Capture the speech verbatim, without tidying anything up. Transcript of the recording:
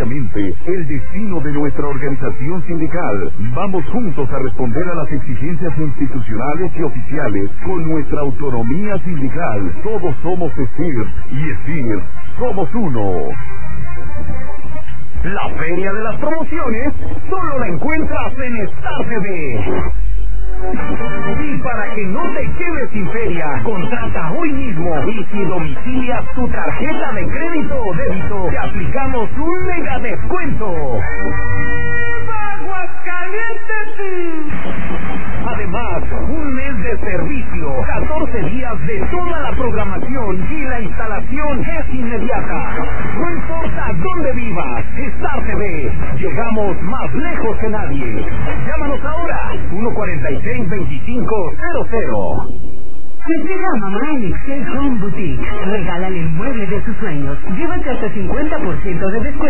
diariamente el destino de nuestra organización sindical. Vamos juntos a responder a las exigencias institucionales y oficiales con nuestra autonomía sindical. Todos somos ESIR y ESIR somos uno. La feria de las promociones solo la encuentras en Star T V. Y para que no te quedes sin feria, contrata hoy mismo y si domicilias tu tarjeta de crédito o débito, te aplicamos un mega descuento. ¡Aguascalientes! Además, un mes de servicio, catorce días de toda la programación y la instalación es inmediata. No importa dónde vivas, Star T V, llegamos más lejos que nadie. Llámanos ahora, uno cuarenta y seis veinticinco cero cero. Llega a mamá en Excel Home Boutique. Regálale el mueble de sus sueños. Llévate hasta cincuenta por ciento de descuento